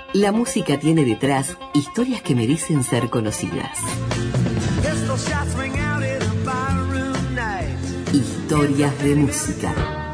La música tiene detrás historias que merecen ser conocidas. Historias de música.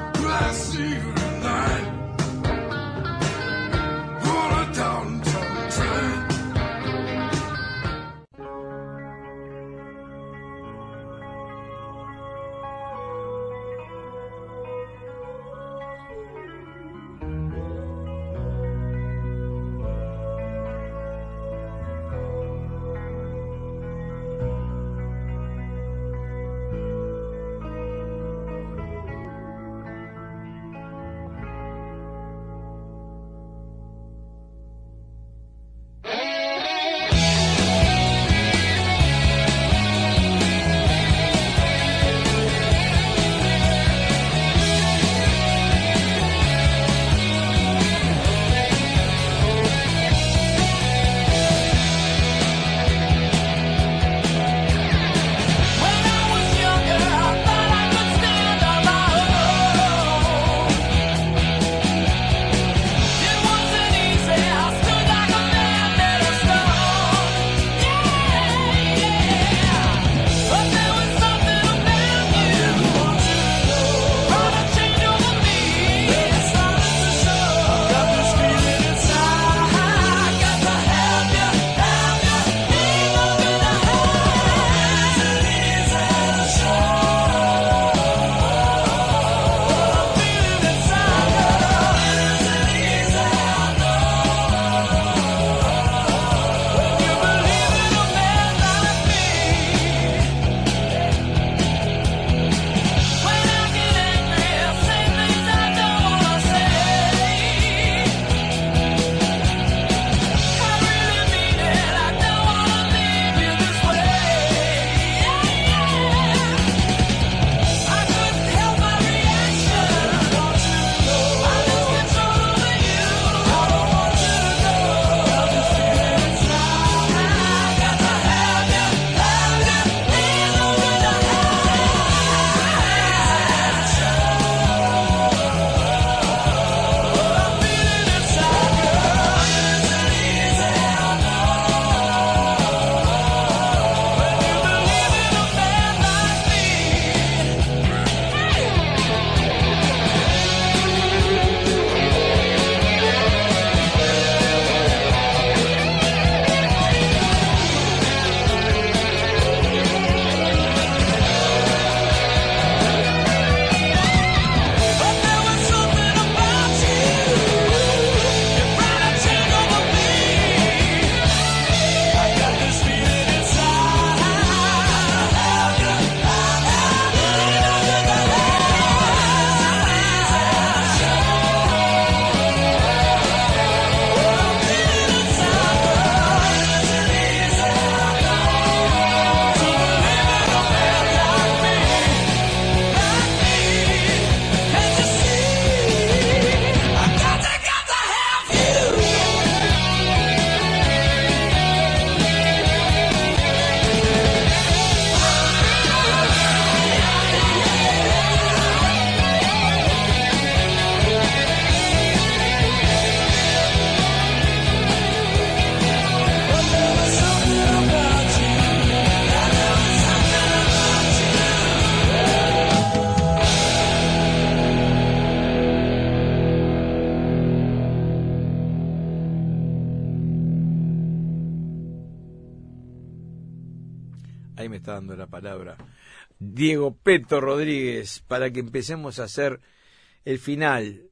Ahí me está dando la palabra Diego Peto Rodríguez para que empecemos a hacer el final,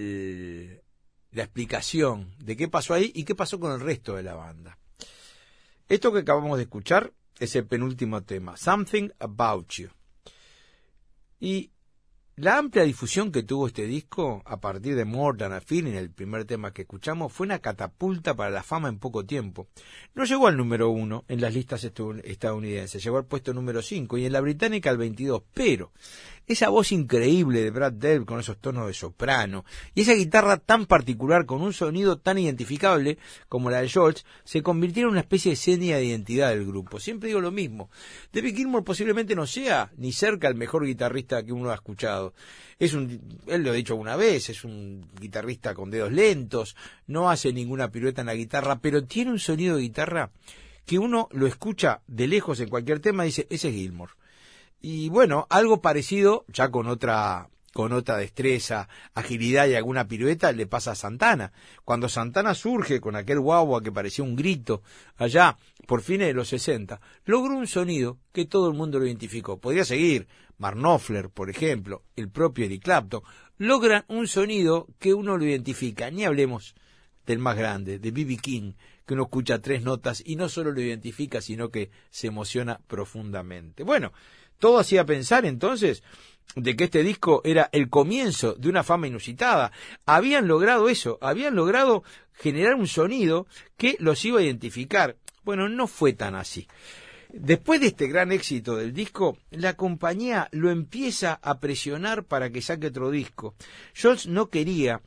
la explicación de qué pasó ahí y qué pasó con el resto de la banda. Esto que acabamos de escuchar es el penúltimo tema, Something About You. Y la amplia difusión que tuvo este disco a partir de More Than a Feeling, el primer tema que escuchamos, fue una catapulta para la fama en poco tiempo. No llegó al número 1 en las listas estadounidenses, llegó al puesto número 5 y en la británica al 22, pero esa voz increíble de Brad Delp con esos tonos de soprano y esa guitarra tan particular con un sonido tan identificable como la de Scholz se convirtieron en una especie de seña de identidad del grupo. Siempre digo lo mismo, David Gilmour posiblemente no sea ni cerca el mejor guitarrista que uno ha escuchado. Él lo ha dicho alguna vez, es un guitarrista con dedos lentos, no hace ninguna pirueta en la guitarra, pero tiene un sonido de guitarra que uno lo escucha de lejos en cualquier tema y dice, ese es Gilmour. Y bueno, algo parecido, ya con otra destreza, agilidad y alguna pirueta, le pasa a Santana. Cuando Santana surge con aquel guagua que parecía un grito, allá por fines de los 60, logró un sonido que todo el mundo lo identificó. Podría seguir, Mark Knopfler, por ejemplo, el propio Eric Clapton, logran un sonido que uno lo identifica. Ni hablemos del más grande, de B.B. King, que uno escucha 3 notas y no solo lo identifica, sino que se emociona profundamente. Bueno, todo hacía pensar entonces de que este disco era el comienzo de una fama inusitada. Habían logrado eso, habían logrado generar un sonido que los iba a identificar. Bueno, no fue tan así. Después de este gran éxito del disco, la compañía lo empieza a presionar para que saque otro disco. Scholz no quería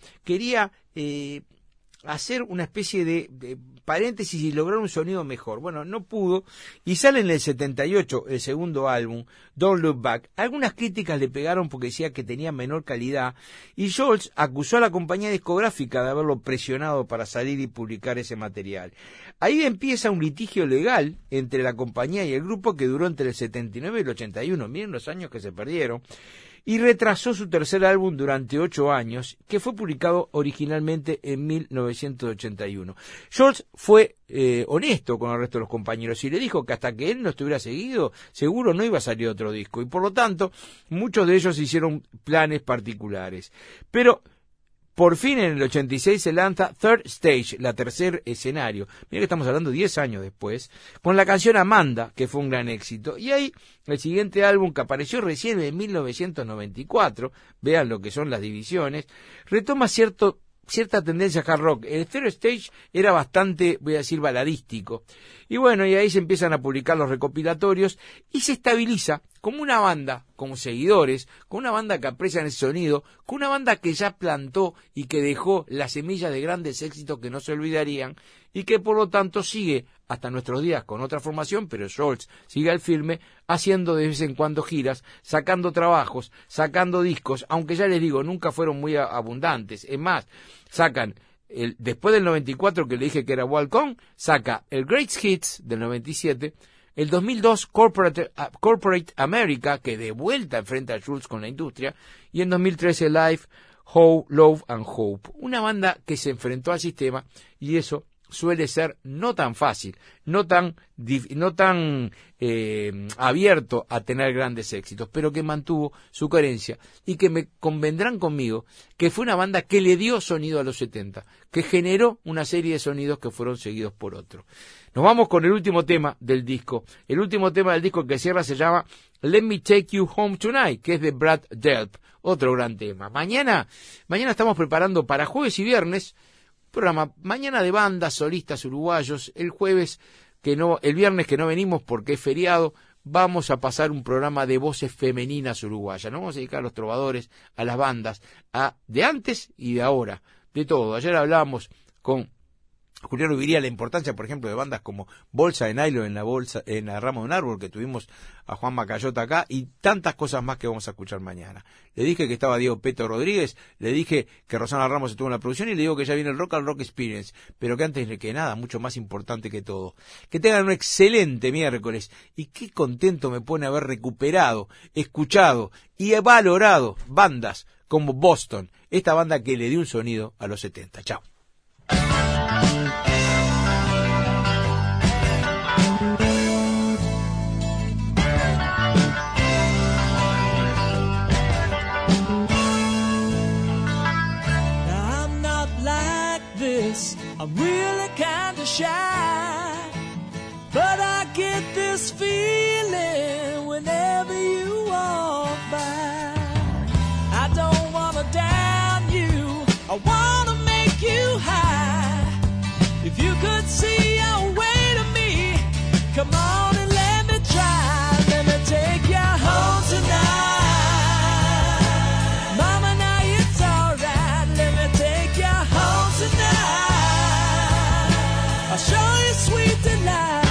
hacer una especie de paréntesis y lograr un sonido mejor. Bueno, no pudo y sale en el 78 el segundo álbum, Don't Look Back. Algunas críticas le pegaron porque decía que tenía menor calidad y Scholz acusó a la compañía discográfica de haberlo presionado para salir y publicar ese material. Ahí empieza un litigio legal entre la compañía y el grupo que duró entre el 79 y el 81. Miren los años que se perdieron. Y retrasó su tercer álbum durante 8 años, que fue publicado originalmente en 1981. Scholz fue honesto con el resto de los compañeros y le dijo que hasta que él no estuviera seguido, seguro no iba a salir otro disco. Y por lo tanto, muchos de ellos hicieron planes particulares. Pero por fin en el 86 se lanza Third Stage, la tercer escenario. Mira que estamos hablando 10 años después, con la canción Amanda, que fue un gran éxito. Y ahí el siguiente álbum, que apareció recién en 1994, vean lo que son las divisiones, retoma cierta tendencia hard rock. El Third Stage era bastante, voy a decir, baladístico. Y bueno, y ahí se empiezan a publicar los recopilatorios y se estabiliza como una banda, como seguidores, con una banda que aprecian ese sonido, con una banda que ya plantó y que dejó la semilla de grandes éxitos que no se olvidarían y que por lo tanto sigue hasta nuestros días con otra formación, pero Scholz sigue al firme, haciendo de vez en cuando giras, sacando trabajos, sacando discos, aunque ya les digo, nunca fueron muy abundantes. Es más, sacan, después del 94 que le dije que era Walk On, saca el Greatest Hits del 97, el 2002 Corporate America, que de vuelta enfrenta a Schultz con la industria, y en 2013 Life, How, Love and Hope. Una banda que se enfrentó al sistema y eso suele ser no tan fácil, no tan abierto a tener grandes éxitos, pero que mantuvo su coherencia y que me convendrán conmigo que fue una banda que le dio sonido a los 70, que generó una serie de sonidos que fueron seguidos por otros. Nos vamos con el último tema del disco. El último tema del disco que cierra se llama Let Me Take You Home Tonight, que es de Brad Delp, otro gran tema. Mañana estamos preparando para jueves y viernes programa mañana de bandas solistas uruguayos. El viernes que no venimos porque es feriado, vamos a pasar un programa de voces femeninas uruguayas. Nos vamos a dedicar a los trovadores, a las bandas, de antes y de ahora, de todo. Ayer hablábamos con Julián Ubiría la importancia, por ejemplo, de bandas como Bolsa de Nylon en la rama de un árbol, que tuvimos a Juan Macayota acá, y tantas cosas más que vamos a escuchar mañana. Le dije que estaba Diego Peto Rodríguez, le dije que Rosana Ramos estuvo en la producción y le digo que ya viene el Rock and Rock Experience, pero que antes que nada, mucho más importante que todo, que tengan un excelente miércoles, y qué contento me pone haber recuperado, escuchado y valorado bandas como Boston, esta banda que le dio un sonido a los 70. Chao. I'm really kinda shy, but I get this feeling whenever you walk by. I don't wanna down you, I wanna make you high. If you could see your way to me, come on and let me try. Let me take you home tonight. show you sweet delight.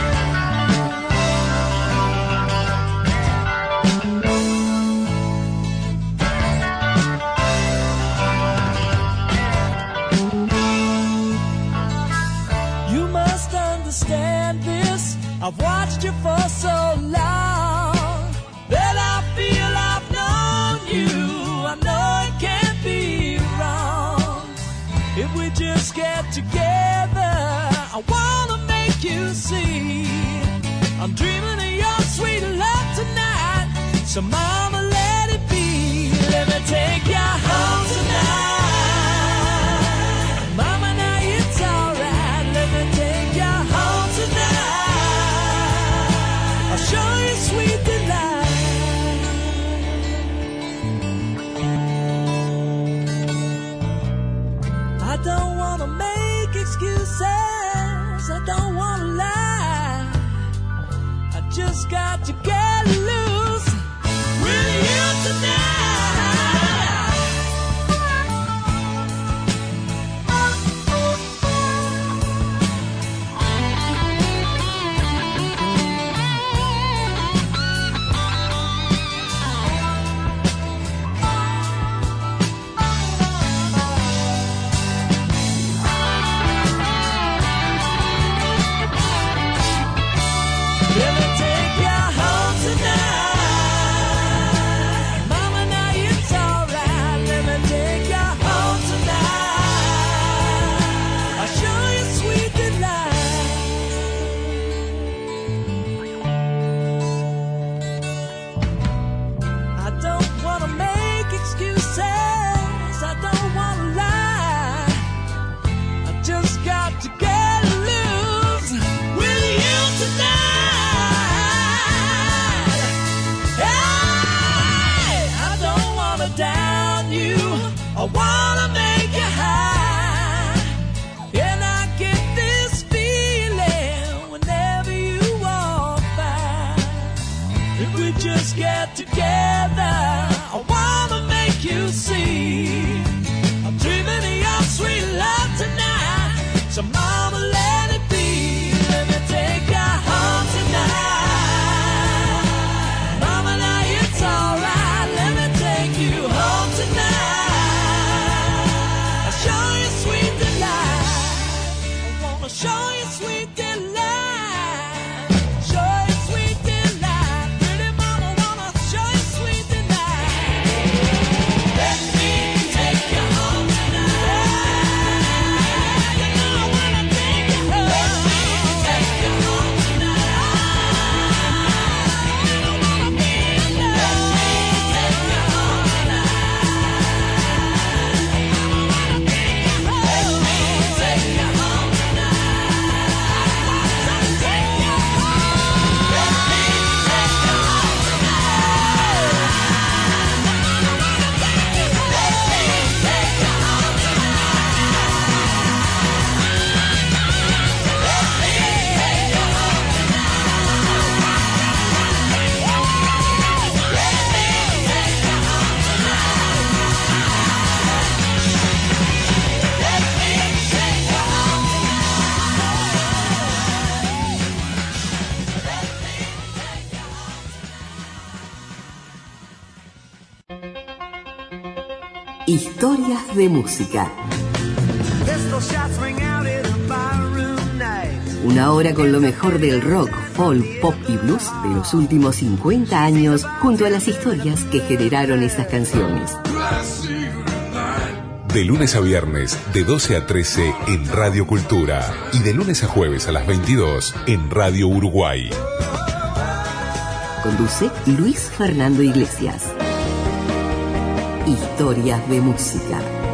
You must understand this. I've watched you for so long that I feel I've known you. I know it can't be wrong. If we just get together, I wanna make you see I'm dreaming of your sweet love tonight. So mama, let it be. Let me take you home tonight. Mama, now it's alright. Let me take you home tonight. I'll show you sweet delight. I don't wanna make excuses, I don't wanna lie. I just got to get loose with you tonight. Let me take you home tonight. Mama, now it's alright. Let me take you home tonight. I'll show you sweet delight. I don't wanna make excuses, I don't wanna lie. I just got to get loose with you tonight. Hey, I don't wanna down you, I wanna make you high. And I get this feeling whenever you walk by. If we just get together, I wanna make you see I'm dreaming of your sweet love tonight. So mama, let it be. Let me take you home tonight. Mama, now it's alright. Let me take you home tonight. I'll show you sweet delight. I wanna show you sweet delight. Show you sweet delight. Pretty mama, wanna show you sweet delight. Let me take you home tonight. You know I wanna take you home. Let me take you home tonight. You don't wanna be alone. Let me take you home tonight. I wanna take you home. Let me take you home tonight. So take you home. Let me take you home tonight. I wanna take you home. Let me take you home Historias de música. Una hora con lo mejor del rock, folk, pop y blues de los últimos 50 años, junto a las historias que generaron esas canciones. De lunes a viernes, de 12 a 13 en Radio Cultura. Y de lunes a jueves a las 22 en Radio Uruguay. Conduce Luis Fernando Iglesias. Historias de música.